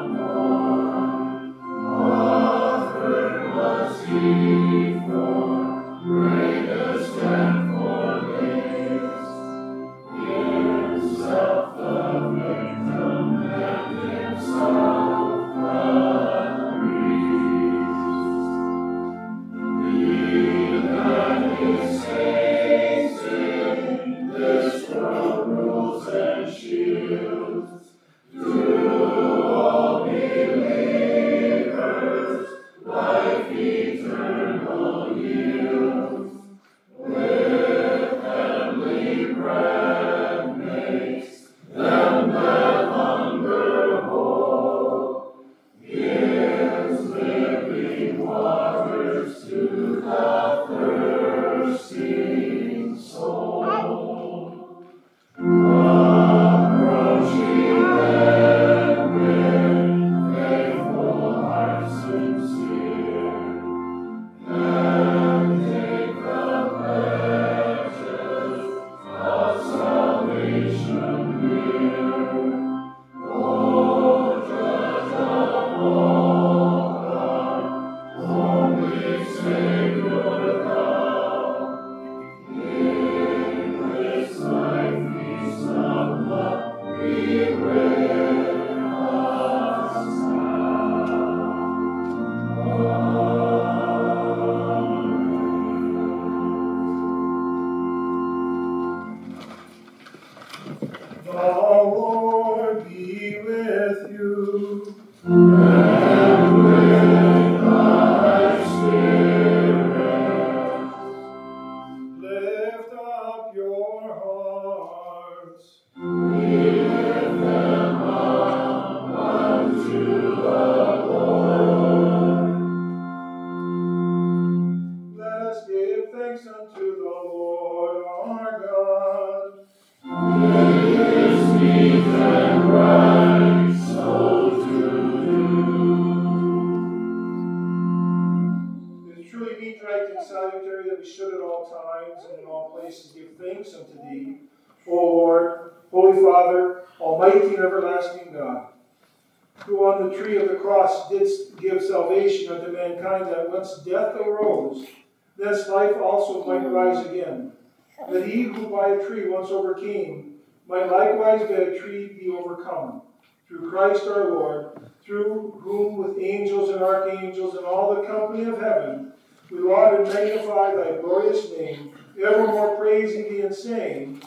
The Lord be with you. And with thy spirit. Lift up your hearts. We lift them up unto the Lord. Let us give thanks unto the Lord our God. It is meet and right so to do. It is truly meet, right, and salutary that we should at all times and in all places give thanks unto thee, O Lord, Holy Father, Almighty and everlasting God, who on the tree of the cross didst give salvation unto mankind, that whence death arose, thence life also might rise again. That he who by a tree once overcame might likewise by a tree be overcome. Through Christ our Lord, through whom with angels and archangels and all the company of heaven, we laud and magnify thy glorious name, evermore praising thee and saying,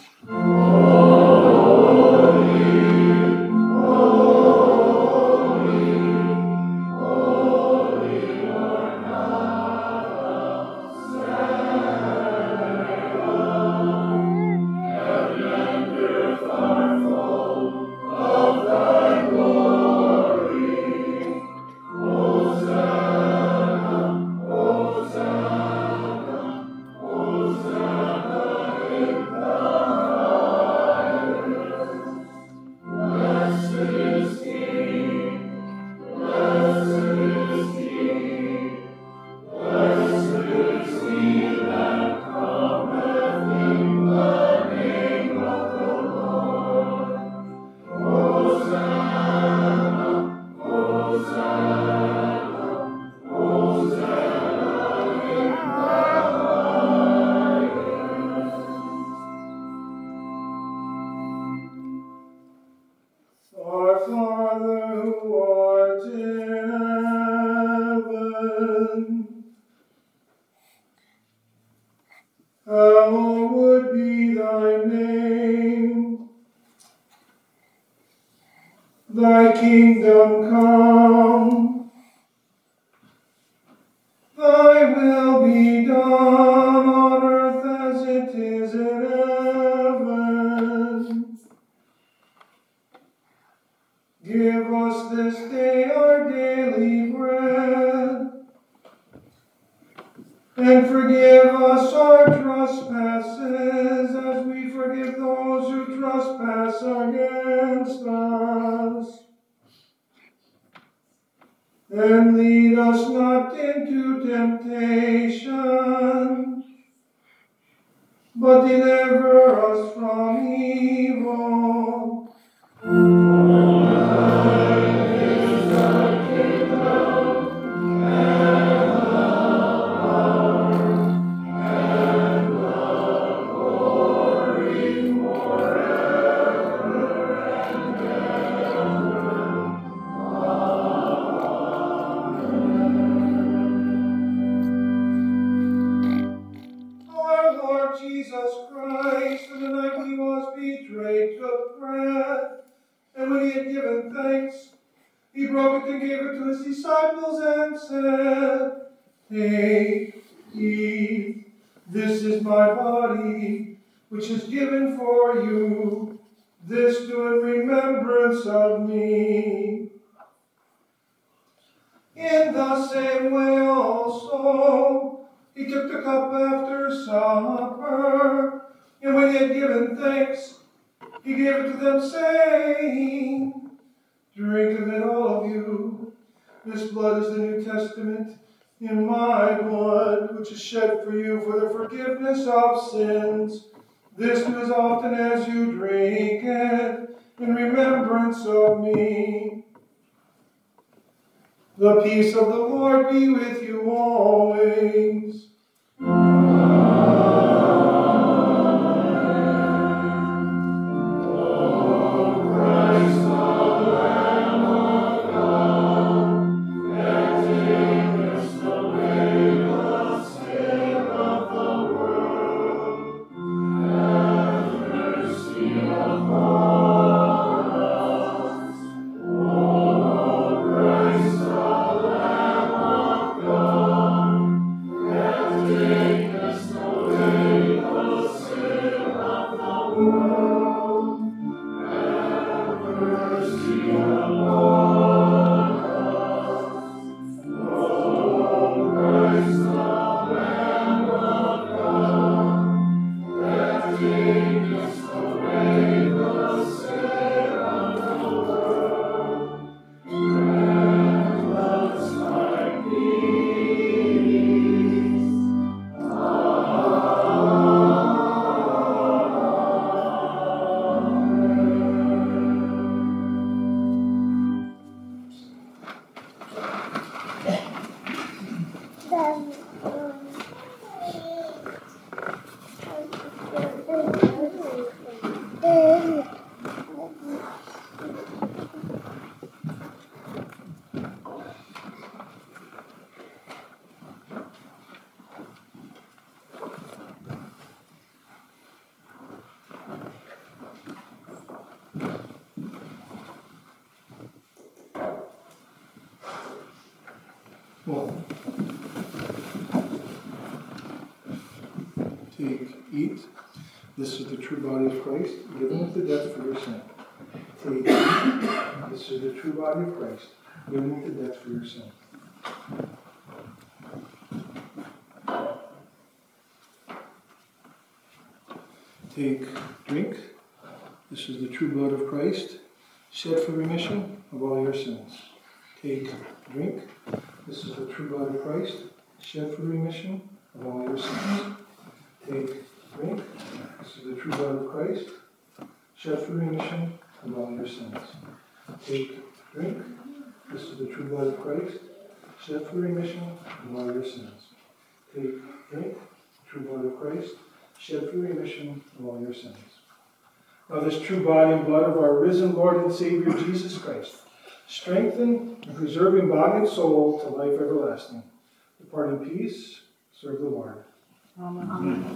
Our Father who art in heaven, hallowed be thy name. Thy kingdom come, thy will be done on earth as it is in heaven. Give us this day our daily bread, and forgive us our trespasses as we forgive those who trespass against us. And lead us not into temptation, but deliver us from evil. Jesus Christ, on the night when he was betrayed, took bread, and when he had given thanks, he broke it and gave it to his disciples and said, Take, eat, this is my body, which is given for you. This do in remembrance of me. In the same way also, he took the cup after supper, and when he had given thanks, he gave it to them, saying, Drink of it, all of you. This blood is the New Testament in my blood, which is shed for you for the forgiveness of sins. This do as often as you drink it in remembrance of me. The peace of the Lord be with you always. Oh Well, take, eat. This is the true body of Christ, given to death for your sin. Take, eat. This is the true body of Christ, given to death for your sin. Take, drink. This is the true blood of Christ, shed for remission of all your sins. Take, drink. This is the true blood of Christ, shed for remission of all your sins. Take, drink. This is the true blood of Christ, shed for remission of all your sins. Take, drink. This is the true blood of Christ, shed for remission of all your sins. Take, drink. True blood of Christ, shed for remission of all your sins. Now this true body and blood of our risen Lord and Savior Jesus Christ, strengthen and preserve your body and soul to life everlasting. Depart in peace, serve the Lord. Amen. Amen.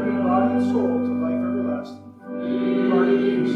preserving body and soul to life everlasting. Depart in peace.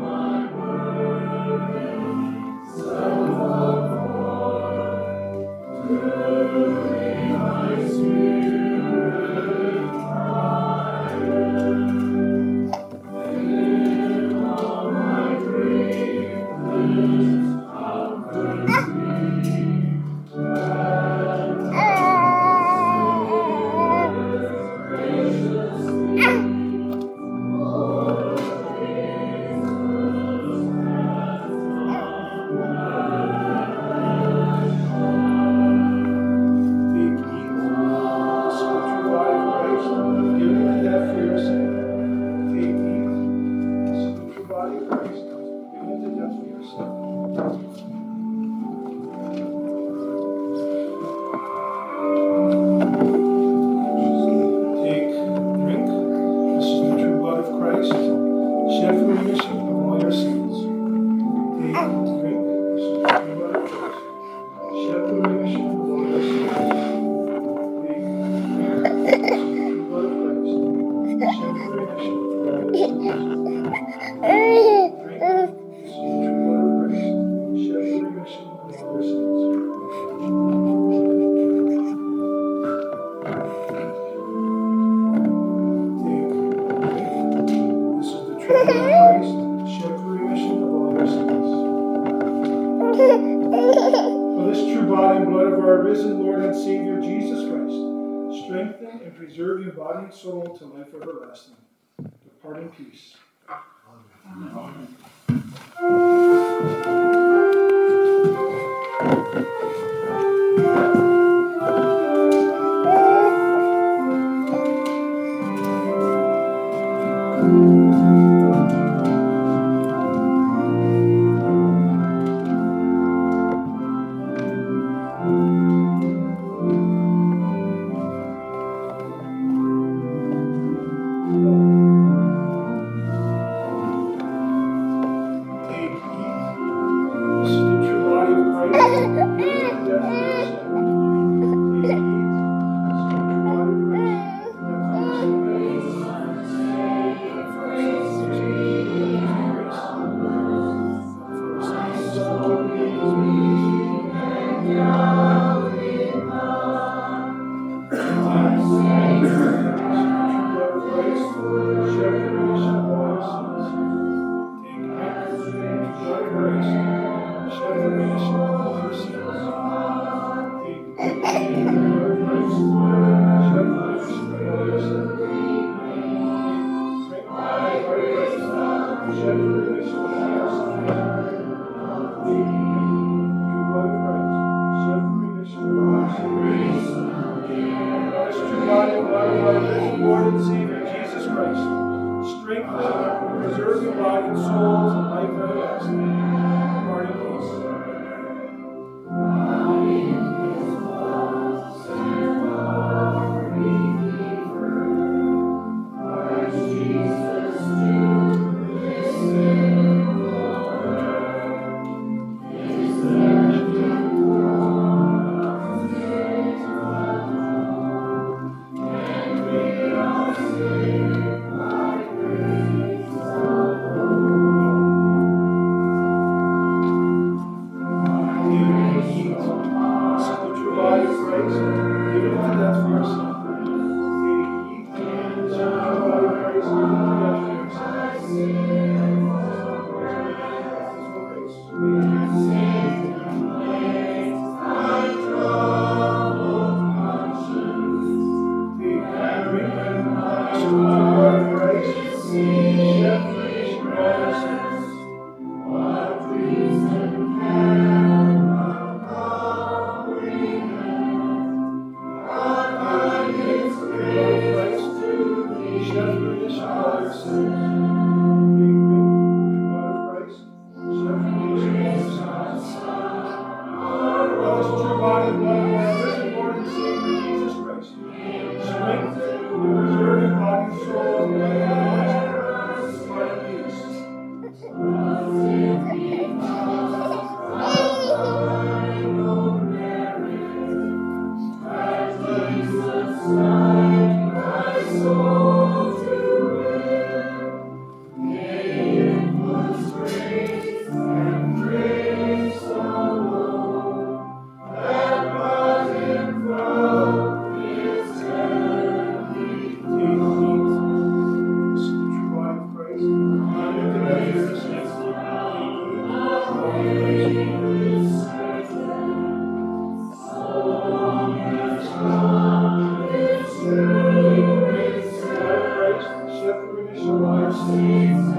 Preserve your body and soul to life everlasting. Depart in peace. Amen. My soul our sins.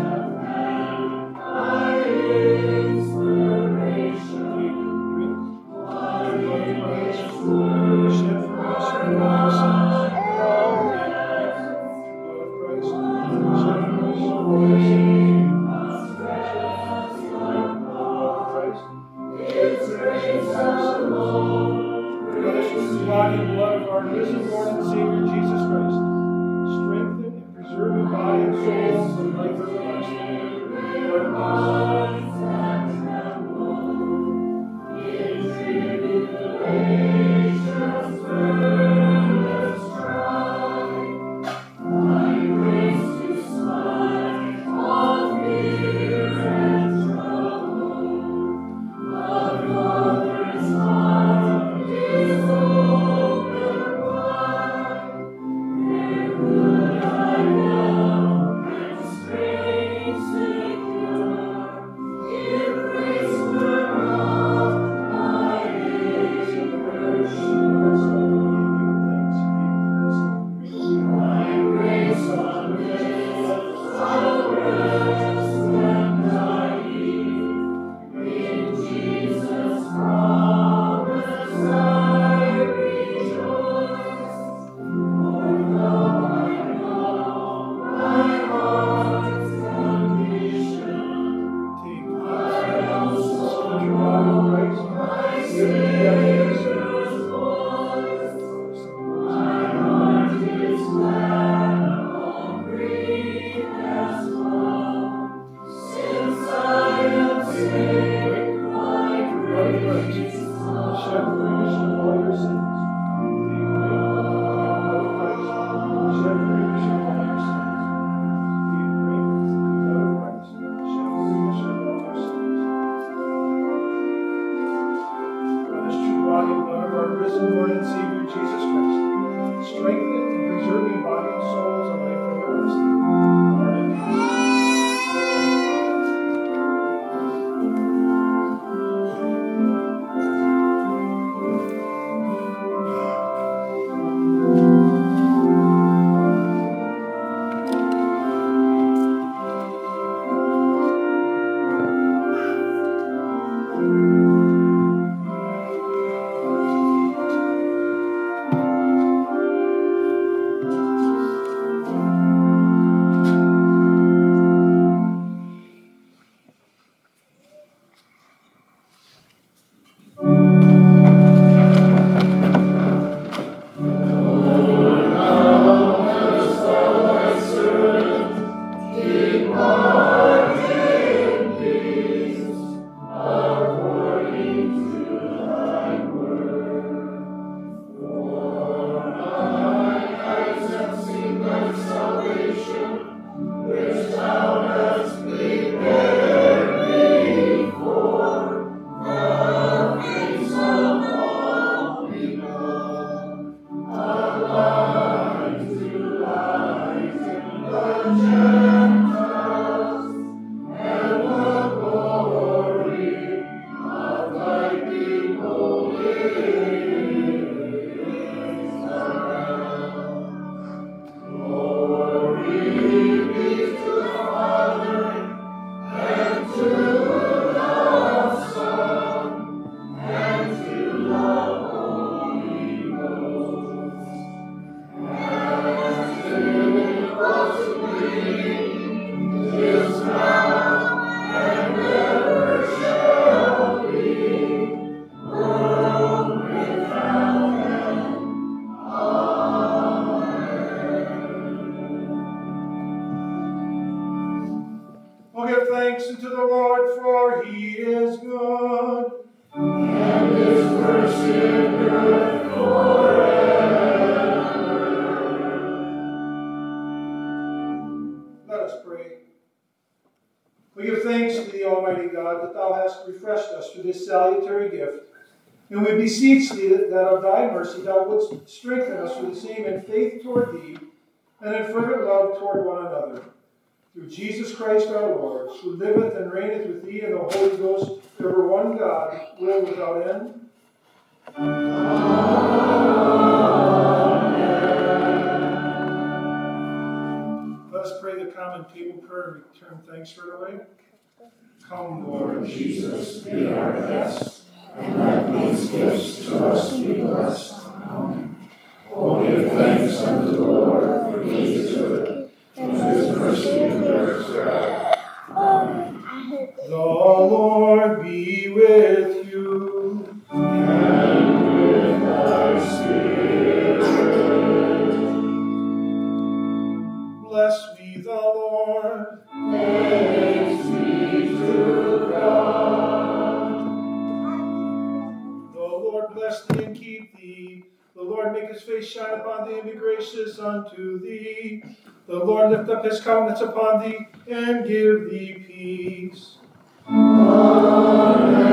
Our inspiration. Drink. What is Shed for us from our sins. Blood of Christ. Shed for us from our sins. Body and blood of our risen Lord and Savior Jesus Christ, strengthen and preserve your body and soul to life everlasting. Lord, and we beseech thee that of thy mercy thou wouldst strengthen us with the same in faith toward thee, and in fervent love toward one another. Through Jesus Christ our Lord, who liveth and reigneth with thee in the Holy Ghost, ever one God, world without end. Amen. Let us pray the the common table prayer and return thanks right away? Come, Lord Jesus, be our guest, and let these gifts to us be blessed. Amen. Oh, give thanks unto the Lord, for he is good, and his mercy endures forever. The Lord be with you. And with thy spirit. Bless me, the Lord. Thanks be to God. The Lord bless thee and keep thee. The Lord make his face shine upon thee and be gracious unto thee. The Lord lift up his countenance upon thee and give thee peace. Amen.